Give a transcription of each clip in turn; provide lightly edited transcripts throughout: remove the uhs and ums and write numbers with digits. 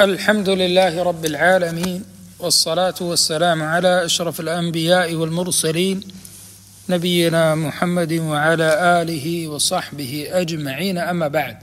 الحمد لله رب العالمين، والصلاة والسلام على أشرف الأنبياء والمرسلين نبينا محمد وعلى آله وصحبه أجمعين، أما بعد.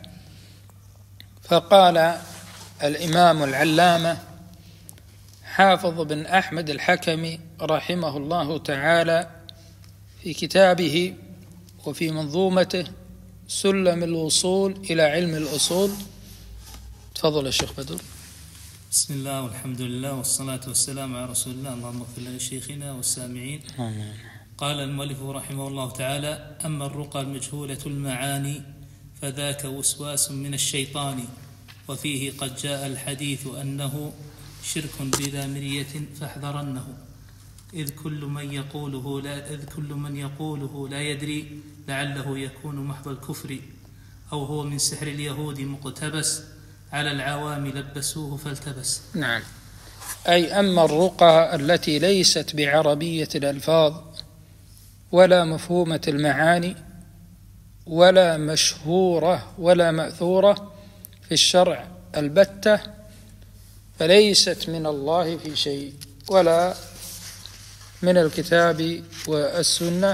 فقال الإمام العلامة حافظ بن أحمد الحكمي رحمه الله تعالى في كتابه وفي منظومته سلم الوصول إلى علم الأصول. تفضل يا شيخ بدر. بسم الله والحمد لله والصلاة والسلام على رسول الله. اللهم اغفر لشيخنا والسامعين. آمين. قال المؤلف رحمه الله تعالى: أما الرقى المجهولة المعاني فذاك وسواس من الشيطان، وفيه قد جاء الحديث أنه شرك بلا مرية فاحذرنه، إذ كل من يقوله لا يدري لعله يكون محض الكفر، أو هو من سحر اليهود مقتبس على العوام لبسوه فالتبس. نعم، أي أما الرقى التي ليست بعربية الألفاظ ولا مفهومة المعاني ولا مشهورة ولا مأثورة في الشرع البتة، فليست من الله في شيء ولا من الكتاب والسنة،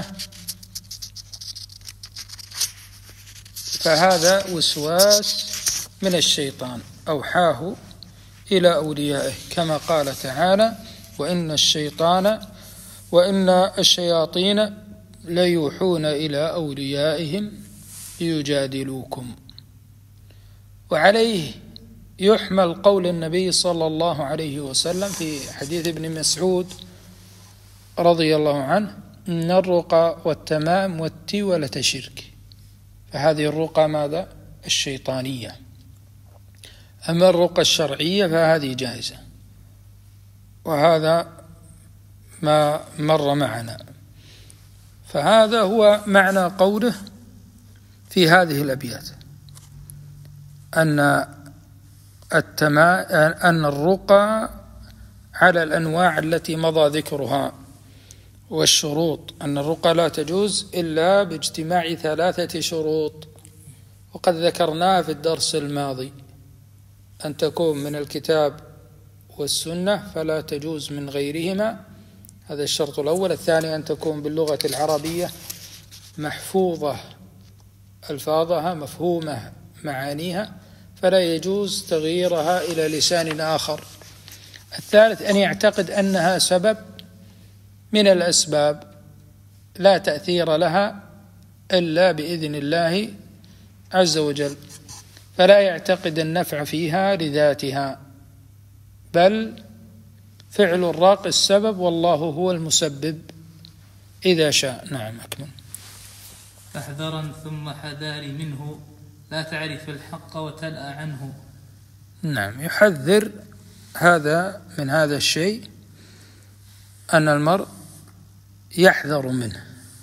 فهذا وسواس من الشيطان أوحاه إلى أوليائه، كما قال تعالى: وإن الشياطين ليوحون إلى أوليائهم ليجادلوكم. وعليه يحمل قول النبي صلى الله عليه وسلم في حديث ابن مسعود رضي الله عنه: إن الرقى والتمام والتولة شرك. فهذه الرقى ماذا؟ الشيطانية. أما الرقى الشرعية فهذه جائزة، وهذا ما مر معنا. فهذا هو معنى قوله في هذه الأبيات، أن الرقى على الأنواع التي مضى ذكرها، والشروط أن الرقى لا تجوز إلا باجتماع 3 شروط، وقد ذكرناها في الدرس الماضي: أن تكون من الكتاب والسنة فلا تجوز من غيرهما، هذا الشرط الأول. الثاني أن تكون باللغة العربية محفوظة ألفاظها مفهومة معانيها، فلا يجوز تغييرها إلى لسان آخر. الثالث أن يعتقد أنها سبب من الأسباب لا تأثير لها إلا بإذن الله عز وجل، فلا يعتقد النفع فيها لذاتها، بل فعل الراقي السبب والله هو المسبب إذا شاء. نعم، أكمل. فاحذرا ثم حذاري منه، لا تعرف الحق وتلأ عنه. نعم، يحذر من هذا الشيء، أن المرء يحذر منه.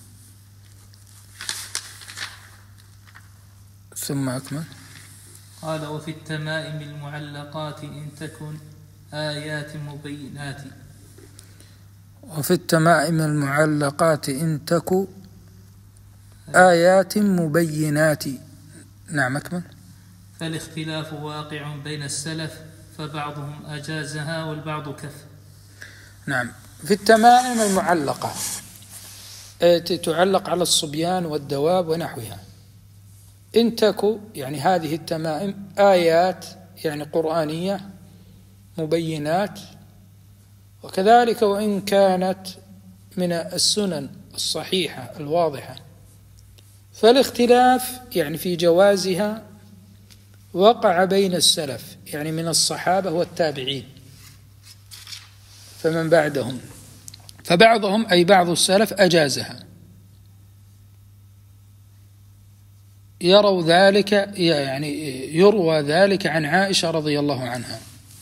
ثم أكمل. قال: وفي التمائم المعلقات إن تكن آيات مبينات. وفي التمائم المعلقات إن تكن آيات مبينات. نعم، أكمل. فالاختلاف واقع بين السلف، فبعضهم أجازها والبعض كف. نعم، في التمائم المعلقة تعلق على الصبيان والدواب ونحوها. إن تكو يعني هذه التمائم آيات يعني قرآنية مبينات، وكذلك وإن كانت من السنن الصحيحة الواضحة، فالاختلاف يعني في جوازها وقع بين السلف، يعني من الصحابة والتابعين فمن بعدهم، فبعضهم أي بعض السلف أجازها، يروا ذلك يعني يروى ذلك عن عائشة رضي الله عنها.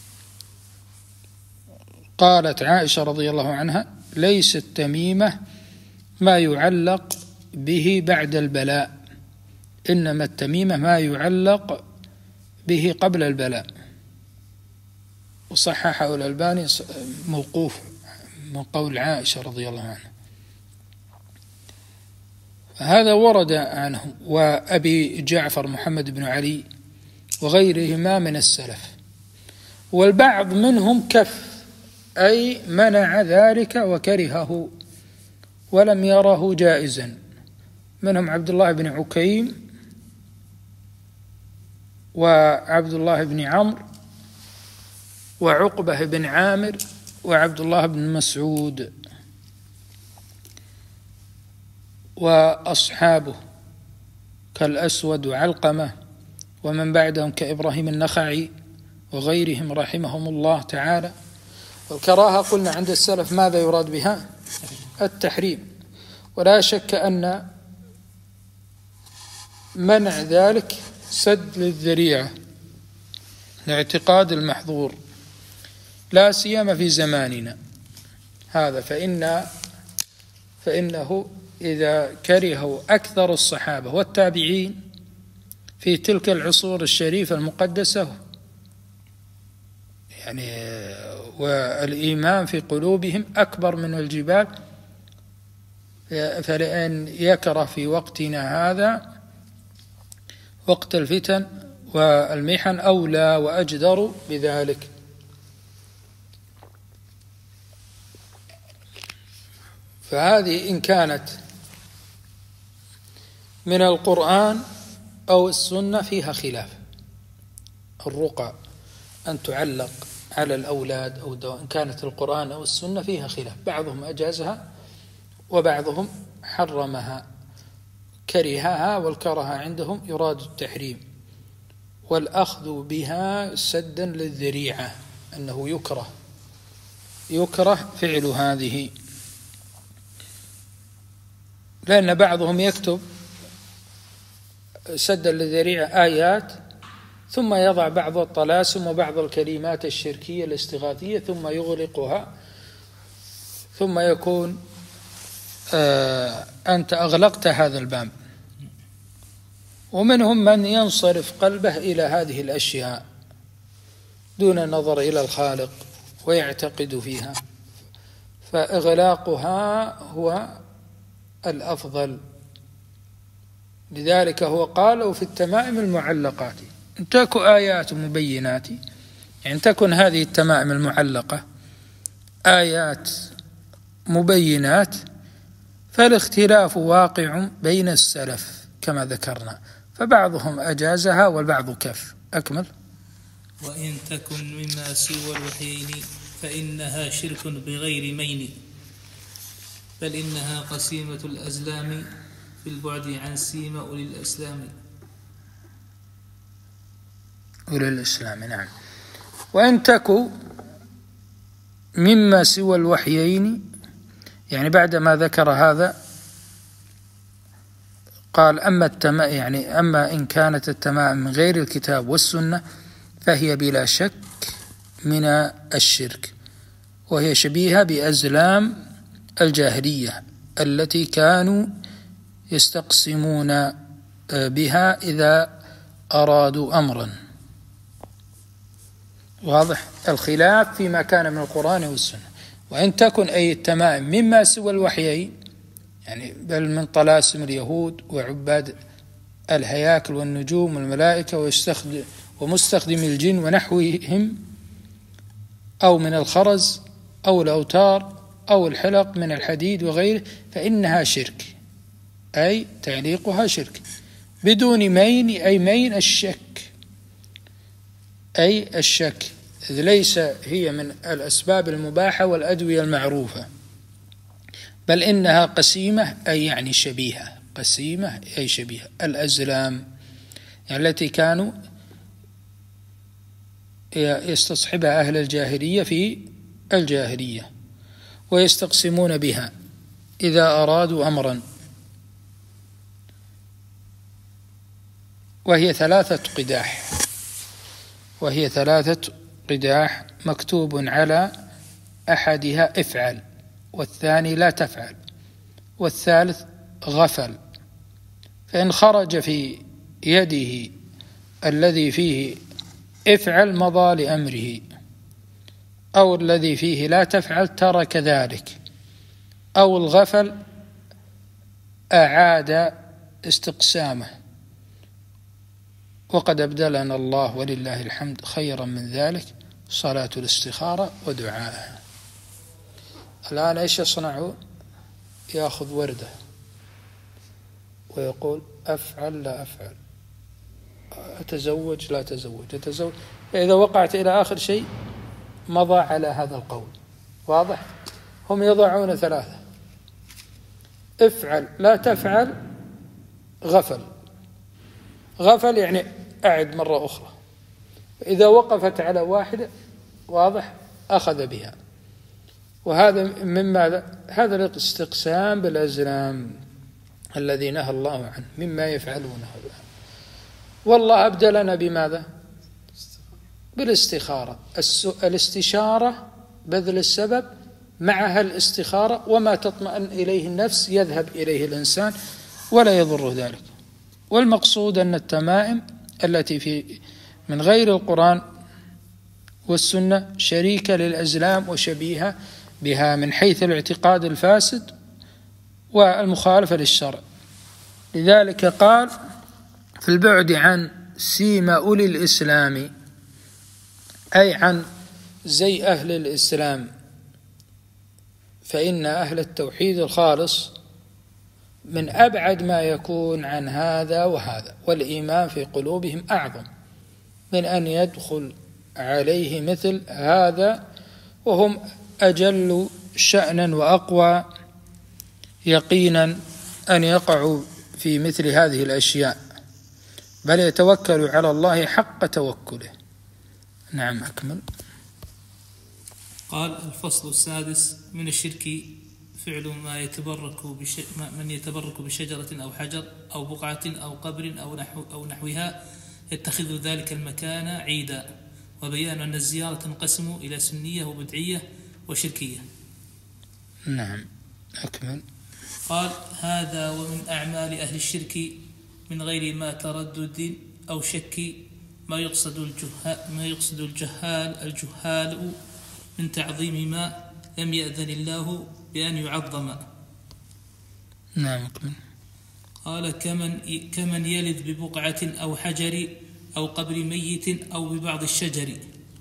قالت عائشة رضي الله عنها: ليس التميمة ما يعلق به بعد البلاء، إنما التميمة ما يعلق به قبل البلاء. وصححه الألباني موقوف من قول عائشة رضي الله عنها. هذا ورد عنه وأبي جعفر محمد بن علي وغيرهما من السلف. والبعض منهم كف، أي منع ذلك وكرهه ولم يره جائزا. منهم عبد الله بن عكيم وعبد الله بن عمرو وعقبة بن عامر وعبد الله بن مسعود وأصحابه كالأسود وعلقمة ومن بعدهم كإبراهيم النخعي وغيرهم رحمهم الله تعالى. والكراهة قلنا عند السلف ماذا يراد بها؟ التحريم. ولا شك أن منع ذلك سد للذريعة لاعتقاد المحظور، لا سيما في زماننا هذا، فإنه إذا كرهه أكثر الصحابة والتابعين في تلك العصور الشريفة المقدسة، يعني والإيمان في قلوبهم أكبر من الجبال، فلأن يكره في وقتنا هذا وقت الفتن والمحن أولى وأجدر بذلك. فهذه إن كانت من القرآن أو السنة فيها خلاف. الرقى أن تعلق على الأولاد أو إن كانت القرآن أو السنة فيها خلاف، بعضهم أجازها وبعضهم حرمها، كرهها، والكره عندهم يراد التحريم، والأخذ بها سدا للذريعة، أنه يكره فعل هذه، لأن بعضهم يكتب سدا للذريعة آيات ثم يضع بعض الطلاسم وبعض الكلمات الشركية الاستغاثية ثم يغلقها، ثم يكون أنت أغلقت هذا الباب. ومنهم من ينصرف قلبه إلى هذه الأشياء دون النظر إلى الخالق ويعتقد فيها، فإغلاقها هو الأفضل. لذلك هو قال في التمائم المعلقات إن تكن آيات مبينات، يعني تكن هذه التمائم المعلقة آيات مبينات، فالاختلاف واقع بين السلف كما ذكرنا، فبعضهم أجازها والبعض كف. أكمل. وإن تكن مما سوى الوحيين فإنها شرك بغير مين، بل إنها قسيمة الأزلام في البعد عن سيما أولي الأسلام. أولي الإسلام، نعم. وإن تكن مما سوى الوحيين، يعني بعدما ذكر هذا قال أما إن كانت التمائم من غير الكتاب والسنة فهي بلا شك من الشرك، وهي شبيهة بأزلام الجاهلية التي كانوا يستقسمون بها إذا أرادوا أمرا. واضح الخلاف فيما كان من القرآن والسنة. وإن تكن أي التمائم مما سوى الوحيين، يعني بل من طلاسم اليهود وعباد الهياكل والنجوم والملائكة ومستخدم الجن ونحوهم، أو من الخرز أو الأوتار أو الحلق من الحديد وغيره، فإنها شرك، أي تعليقها شرك بدون مين، أي مين الشك، أي الشك، إذ ليس هي من الأسباب المباحة والأدوية المعروفة، بل إنها قسيمة، أي يعني شبيهة، قسيمة أي شبيهة. الأزلام يعني التي كانوا يستصحبها أهل الجاهلية في الجاهلية ويستقسمون بها إذا أرادوا أمرا، وهي ثلاثة قداح مكتوب على أحدها افعل، والثاني لا تفعل، والثالث غفل، فإن خرج في يده الذي فيه افعل مضى لأمره، أو الذي فيه لا تفعل ترك ذلك، أو الغفل أعاد استقسامه. وقد أبدلنا الله ولله الحمد خيرا من ذلك، صلاة الاستخارة ودعائها. الآن إيش يصنعون؟ يأخذ وردة ويقول أفعل لا أفعل، أتزوج لا أتزوج، أتزوج. إذا وقعت إلى آخر شيء مضى على هذا القول. واضح؟ هم يضعون 3: افعل لا تفعل، غفل يعني أعد مرة أخرى. إذا وقفت على واحدة، واضح، أخذ بها. وهذا من ماذا؟ هذا الاستقسام بالأزلام الذي نهى الله عنه مما يفعلونه. والله أبدلنا بماذا؟ بالاستخارة. الاستشارة بذل السبب معها الاستخارة، وما تطمئن إليه النفس يذهب إليه الإنسان ولا يضر ذلك. والمقصود أن التمائم التي في من غير القرآن والسنة شريكة للأزلام وشبيهة بها من حيث الاعتقاد الفاسد والمخالفة للشرع. لذلك قال في البعد عن سيما أولي الإسلام، أي عن زي أهل الإسلام، فإن أهل التوحيد الخالص من أبعد ما يكون عن هذا وهذا، والإيمان في قلوبهم أعظم من أن يدخل عليه مثل هذا، وهم أجل شأنا وأقوى يقينا أن يقعوا في مثل هذه الأشياء، بل يتوكلوا على الله حق توكله. نعم، أكمل. قال: الفصل السادس: من الشرك فعل من يتبرك بشجرة أو حجر أو بقعة أو قبر أو نحوها يتخذ ذلك المكان عيدا، وبيان أن الزيارة تنقسم إلى سنية وبدعية وشركية. نعم، أكمل. قال: هذا ومن أعمال أهل الشرك من غير ما تردد أو شك ما يقصد الجهال من تعظيم ما لم يأذن الله بأن يعظم. نعم، أكمل. قال: كمن يلذ ببقعة أو حجر أو قبر ميت أو ببعض الشجر.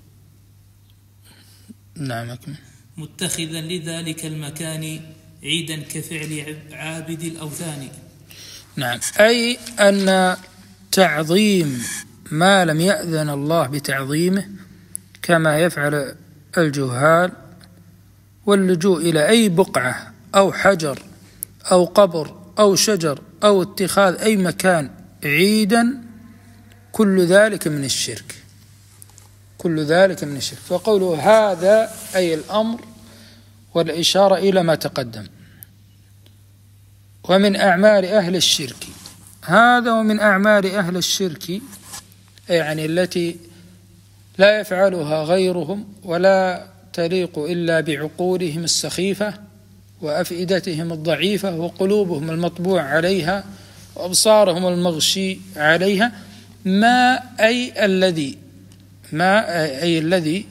نعم، أكمل. متخذا لذلك المكان عيدا كفعل عابد الأوثان. نعم، أي أن تعظيم ما لم يأذن الله بتعظيمه كما يفعل الجهال، واللجوء إلى أي بقعة أو حجر أو قبر أو شجر أو اتخاذ أي مكان عيدا، كل ذلك من الشرك، كل ذلك من الشرك. فقوله هذا أي الأمر والإشارة إلى ما تقدم. ومن أعمال أهل الشرك، هذا ومن أعمال أهل الشرك يعني التي لا يفعلها غيرهم ولا تليق إلا بعقولهم السخيفة وأفئدتهم الضعيفة وقلوبهم المطبوع عليها وأبصارهم المغشي عليها، ما أي الذي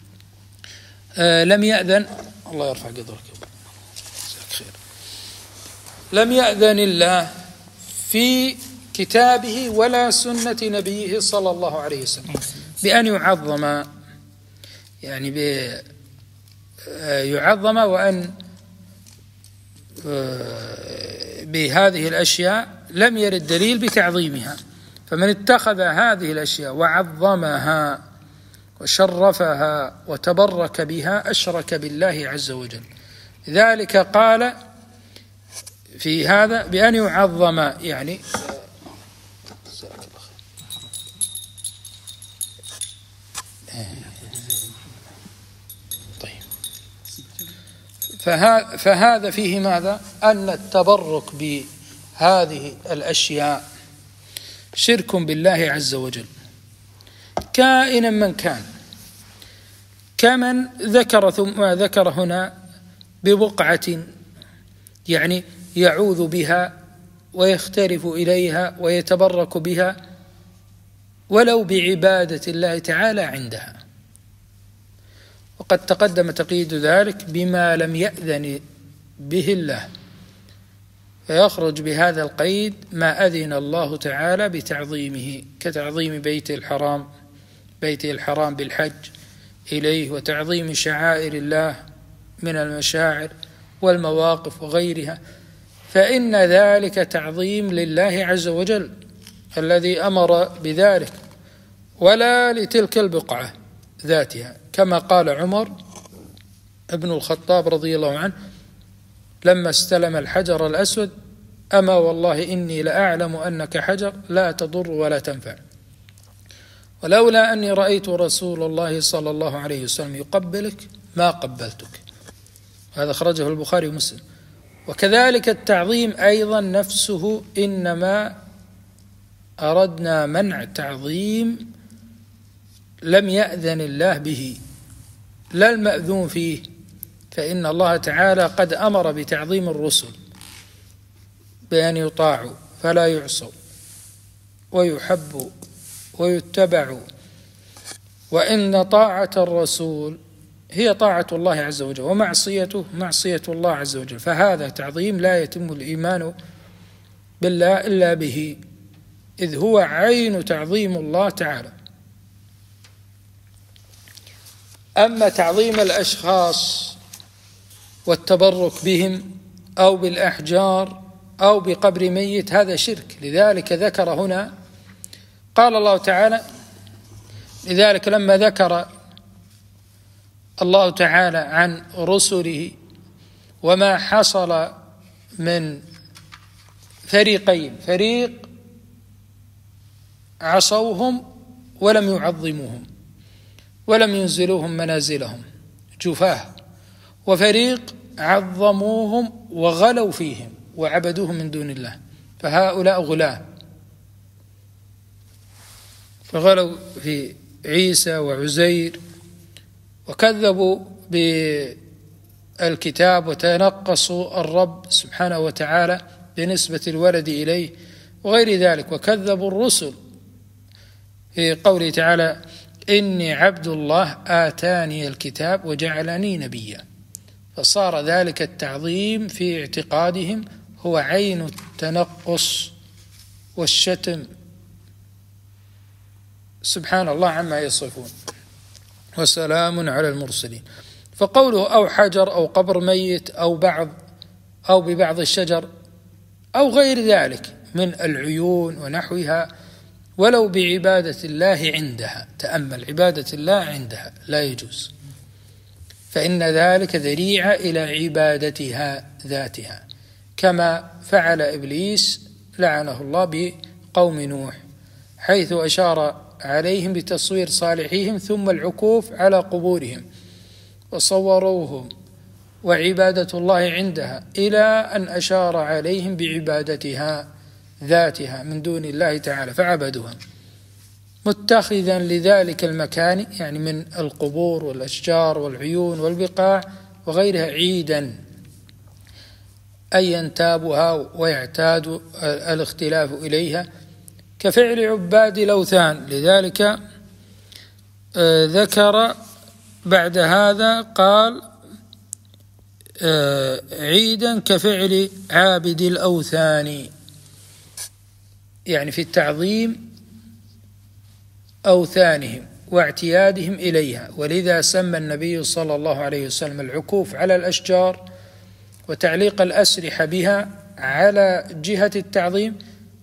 لم يأذن الله يرفع قدرك خير، لم يأذن الله في كتابه ولا سنة نبيه صلى الله عليه وسلم بأن يعظم، يعني يعظم، وأن بهذه الأشياء لم يرد دليل بتعظيمها. فمن اتخذ هذه الأشياء وعظمها وشرفها وتبرك بها أشرك بالله عز وجل. ذلك قال في هذا بأن يعظم، يعني فهذا فيه ماذا؟ أن التبرك بهذه الأشياء شرك بالله عز وجل كائنا من كان، كمن ذكر هنا ببقعة، يعني يعوذ بها ويخترف إليها ويتبرك بها ولو بعبادة الله تعالى عندها. وقد تقدم تقييد ذلك بما لم يأذن به الله، فيخرج بهذا القيد ما أذن الله تعالى بتعظيمه، كتعظيم بيته الحرام بالحج، إليه وتعظيم شعائر الله من المشاعر والمواقف وغيرها، فإن ذلك تعظيم لله عز وجل الذي أمر بذلك، ولا لتلك البقعة ذاتها، كما قال عمر ابن الخطاب رضي الله عنه لما استلم الحجر الأسود: أما والله إني لأعلم أنك حجر لا تضر ولا تنفع، ولولا أني رأيت رسول الله صلى الله عليه وسلم يقبلك ما قبلتك. هذا أخرجه البخاري ومسلم. وكذلك التعظيم أيضا نفسه إنما أردنا منع تعظيم لم يأذن الله به، لا المأذون فيه، فإن الله تعالى قد أمر بتعظيم الرسل بأن يطاعوا فلا يعصوا ويحبوا ويتبعوا، وإن طاعة الرسول هي طاعة الله عز وجل، ومعصيته معصية الله عز وجل، فهذا تعظيم لا يتم الإيمان بالله إلا به، إذ هو عين تعظيم الله تعالى. أما تعظيم الأشخاص والتبرك بهم أو بالأحجار أو بقبر ميت هذا شرك، لذلك ذكر هنا قال الله تعالى: لذلك لما ذكر الله تعالى عن رسله وما حصل من فريقين، فريق عصوهم ولم يعظموهم ولم ينزلوهم منازلهم جفاه، وفريق عظموهم وغلوا فيهم وعبدوهم من دون الله، فهؤلاء غلاة، فغلوا في عيسى وعزير وكذبوا بالكتاب وتنقصوا الرب سبحانه وتعالى بنسبة الولد إليه وغير ذلك، وكذبوا الرسل في قوله تعالى: إني عبد الله آتاني الكتاب وجعلني نبيا، فصار ذلك التعظيم في اعتقادهم هو عين التنقص والشتم، سبحان الله عما يصفون، وسلام على المرسلين. فقوله أو حجر أو قبر ميت أو ببعض الشجر أو غير ذلك من العيون ونحوها، ولو بعبادة الله عندها، تأمل، عبادة الله عندها لا يجوز، فإن ذلك ذريعة إلى عبادتها ذاتها، كما فعل إبليس لعنه الله بقوم نوح، حيث أشار عليهم بتصوير صالحيهم ثم العكوف على قبورهم وصوروهم وعبادة الله عندها، إلى أن أشار عليهم بعبادتها ذاتها من دون الله تعالى فعبدوها، متخذا لذلك المكان يعني من القبور والأشجار والعيون والبقاع وغيرها عيدا، أي ينتابها ويعتاد الاختلاف إليها، كفعل عباد الأوثان. لذلك ذكر بعد هذا قال عيدا كفعل عابد الأوثان، يعني في التعظيم أوثانهم واعتيادهم إليها. ولذا سمى النبي صلى الله عليه وسلم العكوف على الأشجار وتعليق الأسرحة بها على جهة التعظيم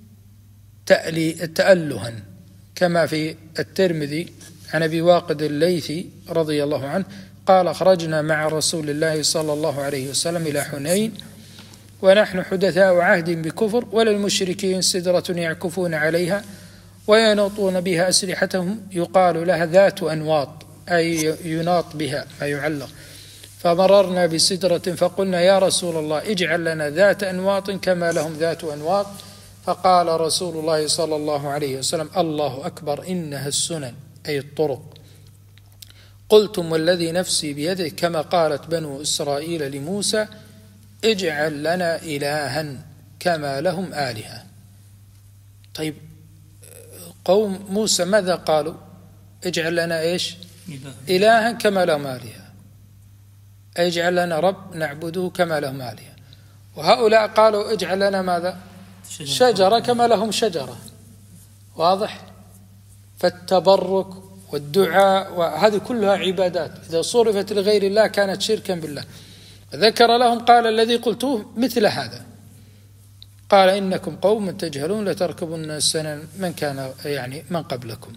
تألها، كما في الترمذي عن أبي واقد الليثي رضي الله عنه قال: خرجنا مع رسول الله صلى الله عليه وسلم إلى حنين ونحن حدثاء عهد بكفر، وللمشركين سدرة يعكفون عليها وينوطون بها أسلحتهم يقال لها ذات أنواط، أي يناط بها ما يعلق، فمررنا بسدرة فقلنا: يا رسول الله اجعل لنا ذات أنواط كما لهم ذات أنواط، فقال رسول الله صلى الله عليه وسلم: الله أكبر، إنها السنن، أي الطرق. قلتم والذي نفسي بيده، كما قالت بنو إسرائيل لموسى: اجعل لنا إلها كما لهم آلهة. طيب قوم موسى ماذا قالوا؟ اجعل لنا إيش؟ إلها كما لهم آلهة، اجعل لنا رب نعبده كما لهم آلهة. وهؤلاء قالوا اجعل لنا ماذا؟ شجرة كما لهم شجرة. واضح؟ فالتبرك والدعاء، وهذه كلها عبادات، إذا صرفت لغير الله كانت شركا بالله. ذكر لهم قال الذي قلتوه مثل هذا، قال إنكم قوم تجهلون لتركبن سنن من كان من قبلكم.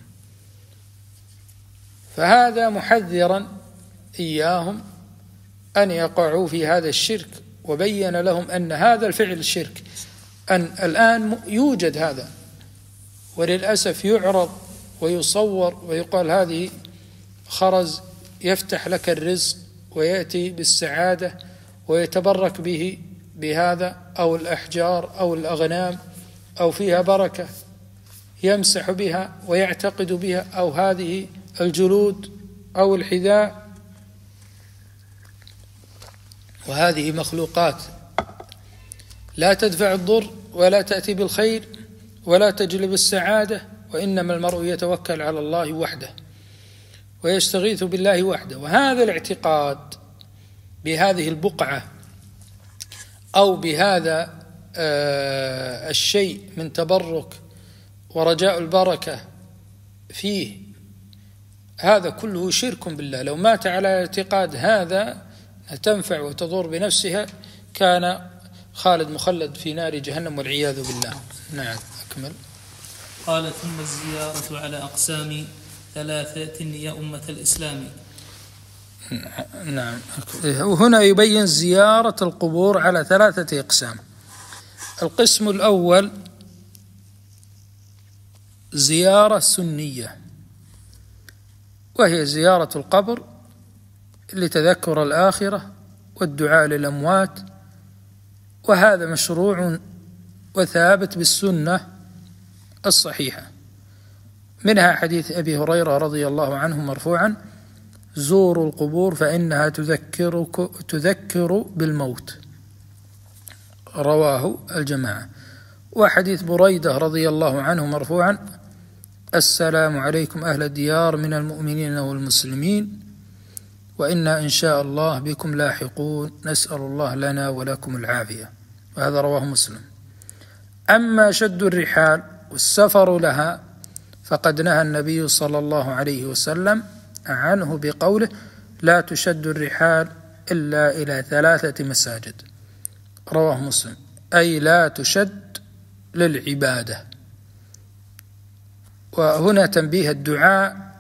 فهذا محذرا إياهم أن يقعوا في هذا الشرك، وبين لهم أن هذا الفعل الشرك أن الآن يوجد هذا، وللأسف يعرض ويصور ويقال هذه خرز يفتح لك الرزق ويأتي بالسعادة ويتبرك به بهذا، أو الأحجار أو الأغنام أو فيها بركة يمسح بها ويعتقد بها، أو هذه الجلود أو الحذاء، وهذه مخلوقات لا تدفع الضر ولا تأتي بالخير ولا تجلب السعادة، وإنما المرء يتوكل على الله وحده ويستغيث بالله وحده. وهذا الاعتقاد بهذه البقعة أو بهذا الشيء من تبرك ورجاء البركة فيه، هذا كله شرك بالله. لو مات على اعتقاد هذا تنفع وتضر بنفسها كان خالد مخلد في نار جهنم والعياذ بالله. نعم أكمل. قال ثم الزيارة على أقسام ثلاثة يا أمة الإسلام. نعم، وهنا يبين زيارة القبور على 3 أقسام. القسم الأول زيارة سنية، وهي زيارة القبر لتذكر الآخرة والدعاء للأموات، وهذا مشروع وثابت بالسنة الصحيحة. منها حديث أبي هريرة رضي الله عنه مرفوعا: زوروا القبور فإنها تذكر بالموت، رواه الجماعة. وحديث بريدة رضي الله عنه مرفوعا: السلام عليكم أهل الديار من المؤمنين والمسلمين وإنا إن شاء الله بكم لاحقون، نسأل الله لنا ولكم العافية. وهذا رواه مسلم. أما شد الرحال والسفر لها فقد نهى النبي صلى الله عليه وسلم عنه بقوله: لا تشد الرحال إلا إلى 3 مساجد، رواه مسلم، أي لا تشد للعبادة. وهنا تنبيه: الدعاء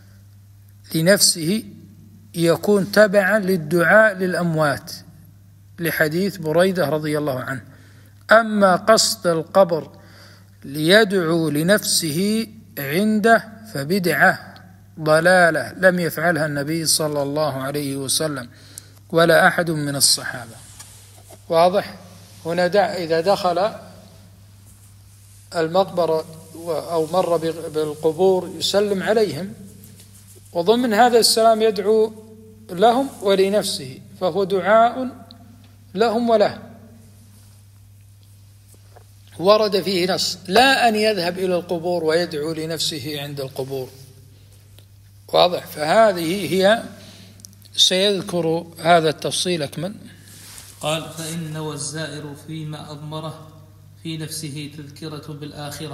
لنفسه يكون تبعا للدعاء للأموات، لحديث بريدة رضي الله عنه. أما قصد القبر ليدعو لنفسه عنده فبدعة ضلالة لم يفعلها النبي صلى الله عليه وسلم ولا أحد من الصحابة. واضح؟ هنا إذا دخل المقبرة أو مر بالقبور يسلم عليهم، وضمن هذا السلام يدعو لهم ولنفسه، فهو دعاء لهم وله. ورد فيه نص: لا أن يذهب إلى القبور ويدعو لنفسه عند القبور. واضح؟ فهذه هي، سيذكر هذا التفصيل أكمل. قال: فإن نوى الزائر فيما أضمره في نفسه تذكرة بالآخرة.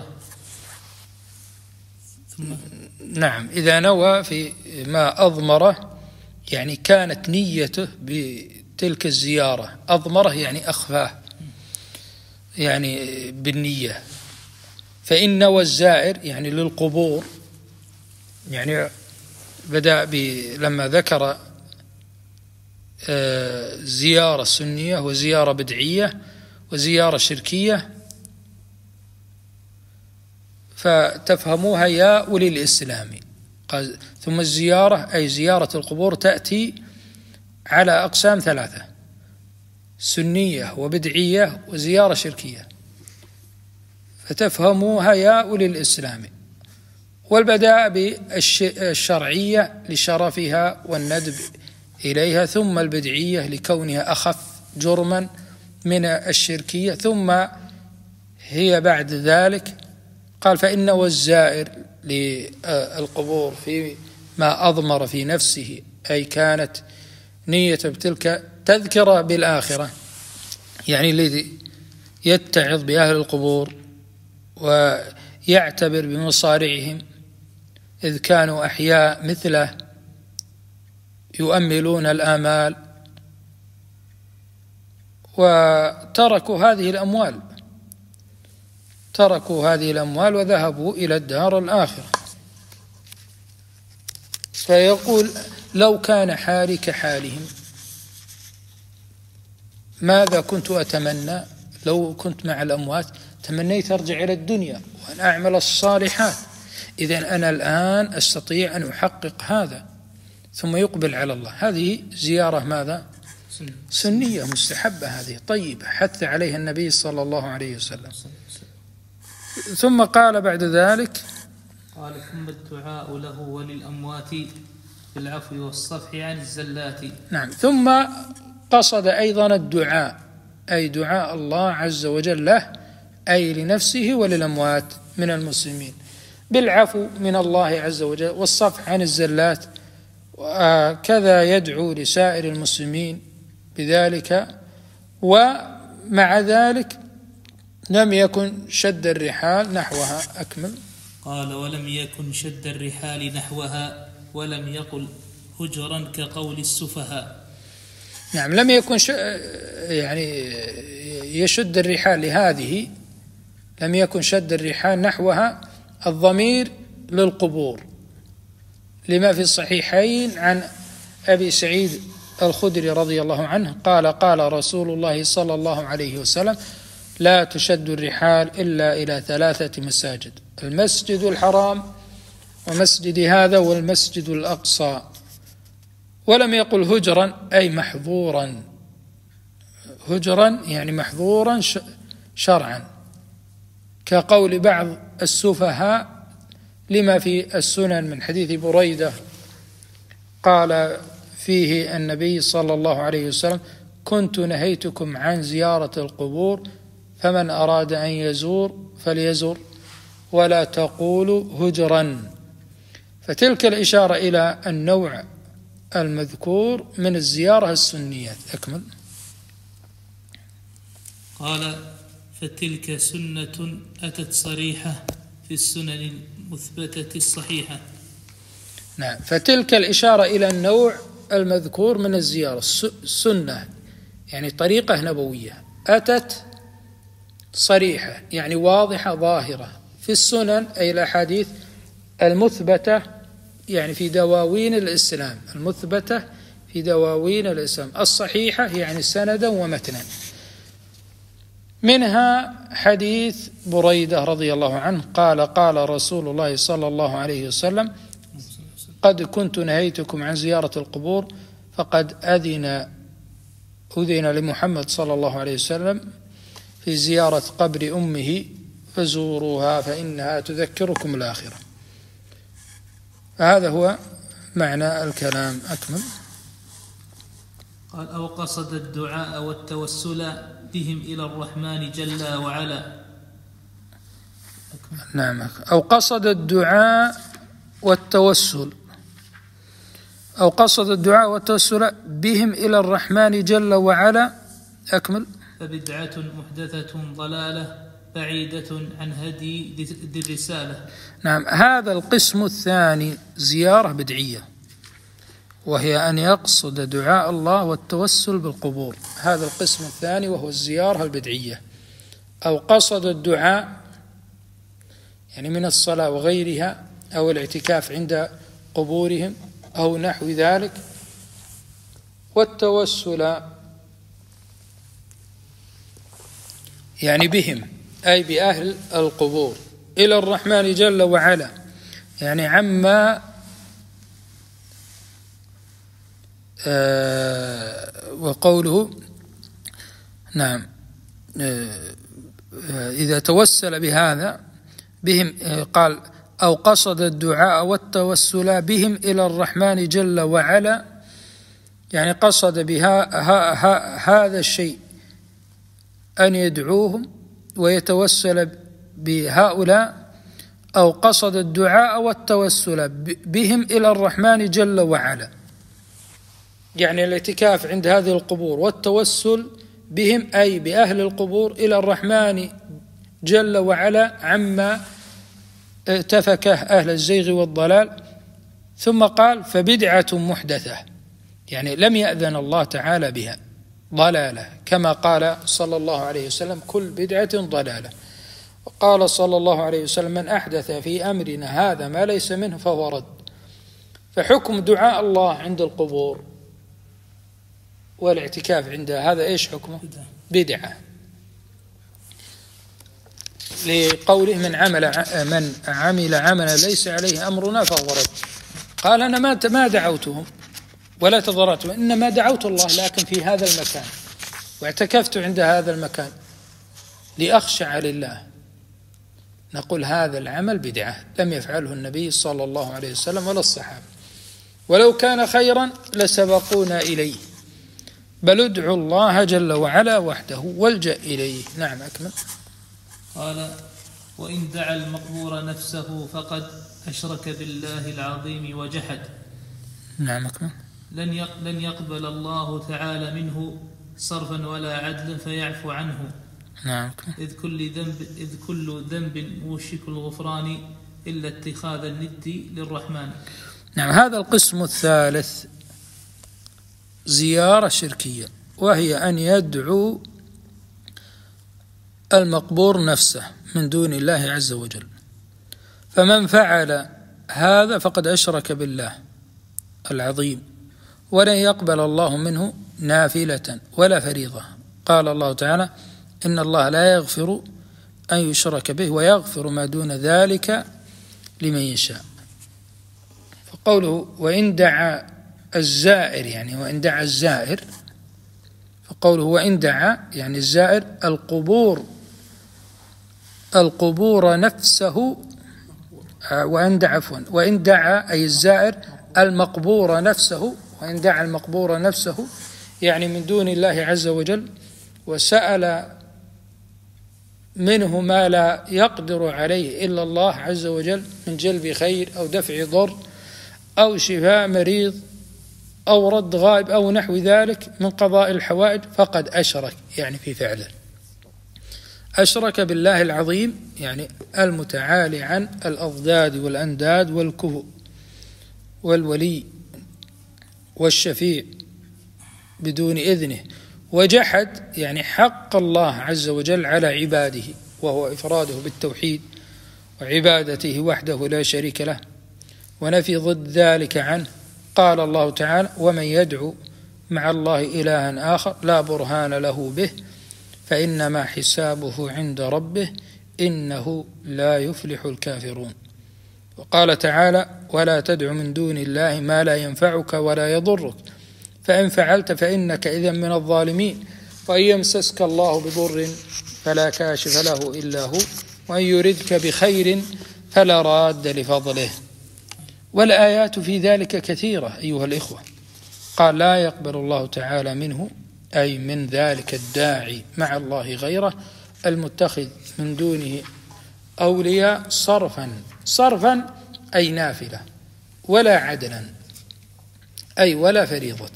نعم، إذا نوى في ما أضمره يعني كانت نيته بتلك الزيارة، أضمره يعني أخفاه يعني بالنية. فإن نوى الزائر يعني للقبور، يعني بدأ لما ذكر زيارة سنية وزيارة بدعية وزيارة شركية، فتفهموها يا أولي الإسلام. ثم الزيارة أي زيارة القبور تأتي على أقسام 3: سنية وبدعية وزيارة شركية، فتفهموها يا أولي الإسلام. والبداء بالشرعية لشرفها والندب إليها، ثم البدعية لكونها أخف جرما من الشركية، ثم هي بعد ذلك. قال: فإنه الزائر للقبور في ما أضمر في نفسه، أي كانت نية بتلك تذكرة بالآخرة، يعني الذي يتعظ بأهل القبور ويعتبر بمصارعهم إذ كانوا أحياء مثله يؤملون الآمال وتركوا هذه الأموال وذهبوا إلى الدار الآخرة. فيقول لو كان حالي كحالهم ماذا كنت أتمنى؟ لو كنت مع الأموات تمنيت أرجع إلى الدنيا وأن أعمل الصالحات. إذن أنا الآن أستطيع أن أحقق هذا، ثم يقبل على الله. هذه زيارة ماذا؟ سنية مستحبة، هذه طيبة حث عليها النبي صلى الله عليه وسلم. ثم قال بعد ذلك قال ثم الدعاء له وللأموات بالعفو والصفح عن الزلات. نعم. ثم قصد أيضا الدعاء، أي دعاء الله عز وجل له، أي لنفسه وللأموات من المسلمين، بالعفو من الله عز وجل والصفح عن الزلات. وكذا يدعو لسائر المسلمين بذلك. ومع ذلك لم يكن شد الرحال نحوها. أكمل. قال ولم يكن شد الرحال نحوها ولم يقل هجرا كقول السفهاء. نعم، لم يكن يعني يشد الرحال لهذه، لم يكن شد الرحال نحوها. الضمير للقبور، لما في الصحيحين عن أبي سعيد الخدري رضي الله عنه قال قال رسول الله صلى الله عليه وسلم لا تشد الرحال إلا إلى 3 مساجد: المسجد الحرام ومسجد هذا والمسجد الأقصى. ولم يقل هجرا أي محظورا، هجرا يعني محظورا شرعا، كقول بعض السفهاء لما في السنن من حديث بريدة قال فيه النبي صلى الله عليه وسلم كنت نهيتكم عن زيارة القبور فمن أراد أن يزور فليزر ولا تقولوا هجرا. فتلك الإشارة إلى النوع المذكور من الزيارة السنيات. أكمل. قال فتلك سنة أتت صريحة في السنن المثبتة الصحيحة. نعم، فتلك الإشارة إلى النوع المذكور من الزيارة السنة، يعني طريقة نبوية، أتت صريحة يعني واضحة ظاهرة في السنن، أي الأحاديث المثبتة يعني في دواوين الإسلام، المثبتة في دواوين الإسلام، الصحيحة يعني سندا ومتنا. منها حديث بريدة رضي الله عنه قال قال رسول الله صلى الله عليه وسلم قد كنت نهيتكم عن زيارة القبور فقد أذن لمحمد صلى الله عليه وسلم في زيارة قبر أمه فزوروها فإنها تذكركم الآخرة. فهذا هو معنى الكلام. أكمل. قال أو قصد الدعاء والتوسل بهم إلى الرحمن جل وعلا. أكمل. نعم، أو قصد الدعاء والتوسل، أو قصد الدعاء والتوسل بهم إلى الرحمن جل وعلا. أكمل. فبدعة محدثة ضلالة بعيدة عن هدي ذي الرسالة. نعم، هذا القسم الثاني زيارة بدعية، وهي أن يقصد دعاء الله والتوسل بالقبور. هذا القسم الثاني وهو الزيارة البدعية. أو قصد الدعاء يعني من الصلاة وغيرها، أو الاعتكاف عند قبورهم أو نحو ذلك، والتوسل يعني بهم أي بأهل القبور إلى الرحمن جل وعلا، يعني عما وقوله نعم إذا توسل بهذا بهم قال أو قصد الدعاء والتوسل بهم إلى الرحمن جل وعلا، يعني قصد بها هذا الشيء أن يدعوهم ويتوسل بهؤلاء، أو قصد الدعاء والتوسل بهم إلى الرحمن جل وعلا، يعني الاعتكاف عند هذه القبور والتوسل بهم أي بأهل القبور إلى الرحمن جل وعلا عما اتفكه أهل الزيغ والضلال. ثم قال فبدعة محدثة، يعني لم يأذن الله تعالى بها، ضلالة، كما قال صلى الله عليه وسلم كل بدعة ضلالة. وقال صلى الله عليه وسلم من أحدث في أمرنا هذا ما ليس منه فهو رد. فحكم دعاء الله عند القبور والاعتكاف عندها هذا إيش حكمه؟ بدعة، لقوله من عمل عملا ليس عليه أمرنا فهو رد. قال أنا ما دعوتهم ولا تضرعتهم، إنما دعوت الله لكن في هذا المكان واعتكفت عند هذا المكان لأخشع لله. نقول هذا العمل بدعة لم يفعله النبي صلى الله عليه وسلم ولا الصحابة، ولو كان خيرا لسبقونا إليه، بل ادعوا الله جل وعلا وحده والجأ إليه. نعم أكمل. قال وإن دعا المقبور نفسه فقد أشرك بالله العظيم وجحد. نعم أكمل. لن يقبل الله تعالى منه صرفا ولا عدلا فيعفو عنه. نعم. إذ كل ذنب موشك الغفران إلا اتخاذ الند للرحمن. نعم. هذا القسم الثالث زيارة شركية، وهي أن يدعو المقبور نفسه من دون الله عز وجل، فمن فعل هذا فقد أشرك بالله العظيم، ولن يقبل الله منه نافلة ولا فريضة. قال الله تعالى إن الله لا يغفر أن يشرك به ويغفر ما دون ذلك لمن يشاء. فقوله وإن دعا الزائر، يعني وإن دعا الزائر، فقوله وإن دعا يعني الزائر القبور نفسه، وإن دعا أي الزائر المقبور نفسه، وإن دعا المقبور نفسه يعني من دون الله عز وجل، وسأل منه ما لا يقدر عليه إلا الله عز وجل من جلب خير أو دفع ضر أو شفاء مريض أو رد غائب أو نحو ذلك من قضاء الحوائج، فقد أشرك، يعني في فعله أشرك بالله العظيم، يعني المتعالي عن الأضداد والأنداد والكهو والولي والشفيع بدون إذنه. وجحد يعني حق الله عز وجل على عباده، وهو إفراده بالتوحيد وعبادته وحده لا شريك له، ونفي ضد ذلك عنه. قال الله تعالى ومن يدعو مع الله إلها آخر لا برهان له به فإنما حسابه عند ربه إنه لا يفلح الكافرون. وقال تعالى ولا تدع من دون الله ما لا ينفعك ولا يضرك فإن فعلت فإنك إذا من الظالمين. وإن يمسسك الله بضر فلا كاشف له إلا هو وإن يردك بخير فلا راد لفضله. والآيات في ذلك كثيرة أيها الإخوة. قال لا يقبل الله تعالى منه، أي من ذلك الداعي مع الله غيره المتخذ من دونه أولياء صرفا أي نافلة، ولا عدلا أي ولا فريضة.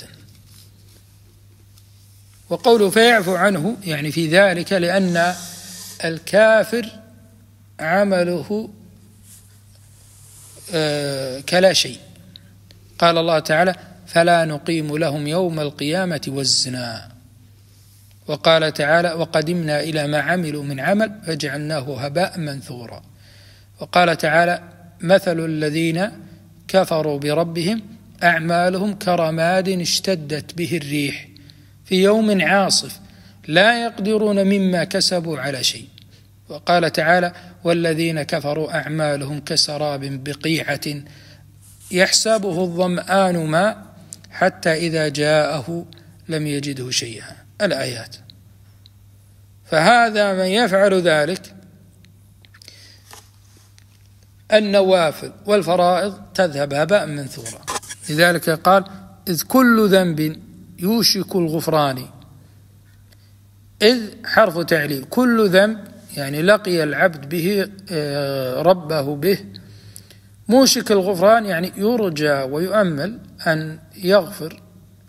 وقوله فيعفو عنه يعني في ذلك لأن الكافر عمله كلا شيء. قال الله تعالى فلا نقيم لهم يوم القيامة وزنا. وقال تعالى وقدمنا إلى ما عملوا من عمل فجعلناه هباء منثورا. وقال تعالى مثل الذين كفروا بربهم أعمالهم كرماد اشتدت به الريح في يوم عاصف لا يقدرون مما كسبوا على شيء. وقال تعالى والذين كفروا أعمالهم كسراب بقيعة يحسبه الظمآن ماء حتى إذا جاءه لم يجده شيئا. الآيات. فهذا من يفعل ذلك النوافل والفرائض تذهب هباء منثورا. لذلك قال إذ كل ذنب يوشك الغفران، إذ حرف تعليل، كل ذنب يعني لقي العبد به ربه به، موشك الغفران يعني يرجى ويؤمل أن يغفر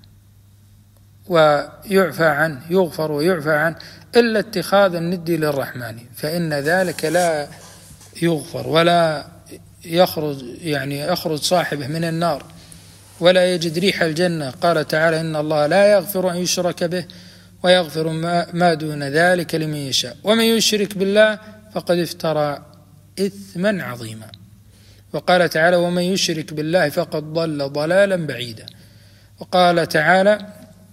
ويعفى عنه، يغفر ويعفى عنه، إلا اتخاذ الند للرحمن فإن ذلك لا يغفر ولا يخرج صاحبه من النار ولا يجد ريح الجنة. قال تعالى: إن الله لا يغفر أن يشرك به ويغفر ما دون ذلك لمن يشاء ومن يشرك بالله فقد افترى إثما عظيما. وقال تعالى: ومن يشرك بالله فقد ضل ضلالا بعيدا. وقال تعالى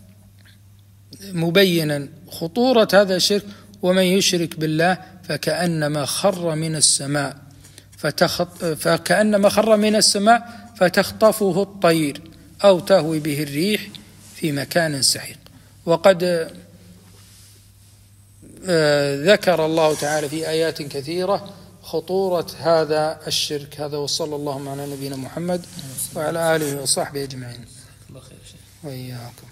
مبينا خطورة هذا الشرك: ومن يشرك بالله فكأنما خر من السماء فتخطفه الطير أو تهوي به الريح في مكان سحيق. وقد ذكر الله تعالى في آيات كثيرة خطورة هذا الشرك. هذا وصلى الله على نبينا محمد وعلى آله وصحبه أجمعين. الله خير شيخ. وإياكم.